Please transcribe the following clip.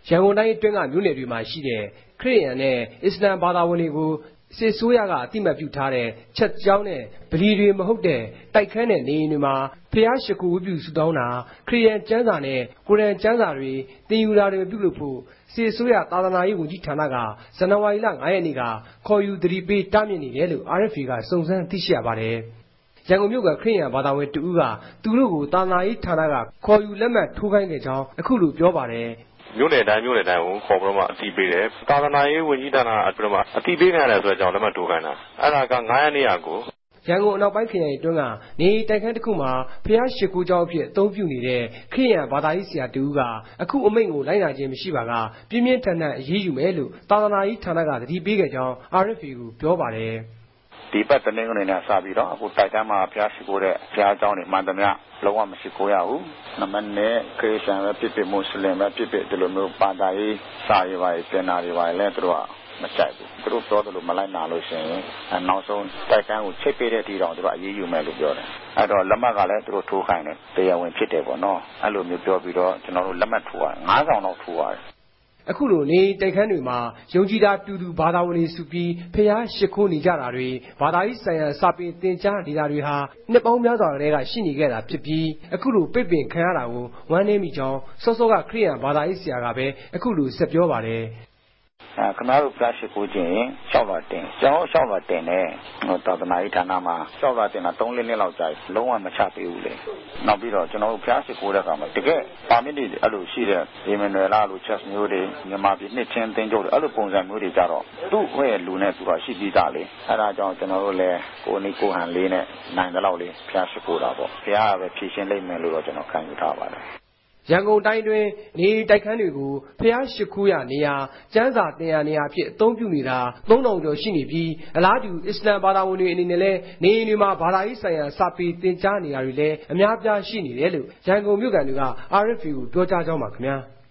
ရန်ကုန်တိုင်းအတွင်းကမြို့နယ်တွေမှာရှိတဲ့ခရစ်ယာန်နဲ့အစ္စလာမ်ဘာသာဝင်တွေကိုစစ်ဆိုးရကအတိမတ်ပြုထားတဲ့ချက်ကြောင်းနဲ့ဗလီတွေမဟုတ်တဲ့တိုက်ခန်းတဲ့နေအိမ်တွေမှာဖျားရှိခိုးဝတ်ပြုဆုတောင်းတာခရစ်ယာန်ကျမ်းစာနဲ့ကုရ်အာန်ကျမ်းစာတွေသင်ယူတာတွေပြုလုပ်ဖို့စစ်ဆိုးရသာသနာရေးဝန်ကြီးဌာနကဇန်နဝါရီလ9ရက်နေ့ကခေါ်ယူသတိပေးတားမြစ်နေတယ်လို့ RFA ကစုံစမ်းသိရှိရပါတယ်။ရန်ကုန်မြို့ကခရစ်ယာန်ဘာသာဝင်တဦးကသူတို့ကိုသာသနာရေးဌာနကခေါ်ယူလက်မှတ်ထိုးခိုင်းခဲ့ကြောင်းအခုလိုပြောပါတယ်။မြို့နယ်တိုင်းကိုခေါ်ပြီးတော့အတိပေးတယ်။သာသနာရေးဝန်ကြီးဌာနကပြီးတော့အတိပေးခံရတယ်ဆိုတဲ့အကြောင်းလက်မှတ်ထိုးခိုင်းတာ။အဲ့ဒါက9ရက်နေ့ကိုရန်ကုန်အနောက်ပိုင်းခရိုင်အတွင်းကနေတိုက်ခန်းတစ်ခုမှာဖျားရှိခိုးကြောင်းအဖြစ်အသုံးပြုနေတဲ့ခရစ်ယာန်ဘာသာရေးဆရာတူကအခုအမိန့်ကိုလိုက်နာခြင်းမရှိပါကပြင်းပြင်းထန်ထန်အရေးယူမယ်လို့သာသနာရေးဌာနကသတိပေးခဲ့ကြောင်း RFA ကိုပြောပါတယ်ဒီပတ်တနင်္ဂနွေနေ့စပြီးတော့အခုတိုက်ခန်းမှာဖျားရှိခိုးတဲ့ဖျားเจ้าတွေမှန်သမျှလုံးဝမရှိခိုးရဘူး။နံပါတ်1ခရစ်ယာန်ပဲဖြစ်ဖြစ်မွတ်စလင်ပဲဖြစ်ဖြစ်ဒီလိုမျိုးဘာသာရေးစာရေးပါရေးပြန်နာတွေပါလဲသူတို့ကမကြိုက်ဘူး။သူတို့ပြောတယ်လို့မလိုက်နာလို့ရှိရင်နောက်ဆုံးတိုက်ခန်းကိုချိတ်ပေးတဲ့အထိတော့သူတို့အရေးယူမယ်လို့ပြောတယ်။အဲ့တော့လက်မှတ်ကလည်းသူတို့ထိုးခိုင်းတယ်တရားဝင်ဖြစ်တယ်ပေါ့နော်။အဲ့လိုမျိုးပြောပြီးတော့ကျွန်တော်တို့လက်မှတ်ထိုးရတယ်9ဆောင်တော့ထိုးရတယ်အခုလိုနေတိုက်ခန်းတွေမှာယုံကြည်တာတူတူဘာသာဝင်တွေစုပြီးဖျားရှိခိုးနေကြတာတွေဘာသာရေးဆိုင်ရာစာပေသင်ကြားနေတာတွေဟာနှစ်ပေါင်းများစွာကတည်းကရှိနေခဲ့တာဖြစ်ပြီးအခုလိုပိတ်ပင်ခံရတာကိုဝမ်းနည်းမိကြောင်းစောစောကခရစ်ယာန်ဘာသာရေးဆရာကပဲအခုလိုဆက်ပြောပါတယ်ခဏတို့ဖျားရှိခိုးခြင်းလျှောက်လာတင်ကျွန်တော်လျှောက်လာတင်တယ်သာသနာရေးဌာနမှာလျှောက်လာတင်တာ3-4နှစ်လောက်ကြာလုံးဝမချပေးဘူးလေနောက်ပြီးတော့ကျွန်တော်တို့ဖျားရှိခိုးတဲ့အခါမှာတကယ်ပါမစ်တွေအဲ့လိုရှိတဲ့ဒီမန်နွယ်လာလိုချက်မျိုးတွေမြန်မာပြည်နှစ်ချင်းတင်းကျုပ်တွေအဲ့လိုပုံစံမျိုးတွေကြတော့သူ့ရဲ့လူနဲ့သူကရှိပြီးသားလေအဲ့ဒါကြောင့်ကျွန်တော်တို့လည်းကိုနီကိုဟန်လေးနဲ့နိုင်တဲ့လောက်လေးဖျားရှိခိုးတာပေါ့ဖျားကပဲဖြည့်ရှင်းလိုက်မယ်လို့တော့ကျွန်တော်ခံယူထားပါတယ်ရန်ကုန်တိုင်းတွင်နေတိုက်ခန်းတွေကိုဖျားရှိခိုးရနေရာကျမ်းစာသင်ရနေရာအဖြစ်အသုံးပြုနေတာ3000ကျော်ရှိနေပြီးအလားတူအစ္စလာမ်ဘာသာဝင်တွေအနေနဲ့လည်းနေအိမ်တွေမှာဘာသာရေးဆိုင်ရာစာပေသင်ကြားနေရာတွေလည်းအများပြားရှိနေတယ်လို့ရန်ကုန်မြို့ကန်တွေက RFA ကိုပြောကြားကြောင်းပါခင်ဗျာ။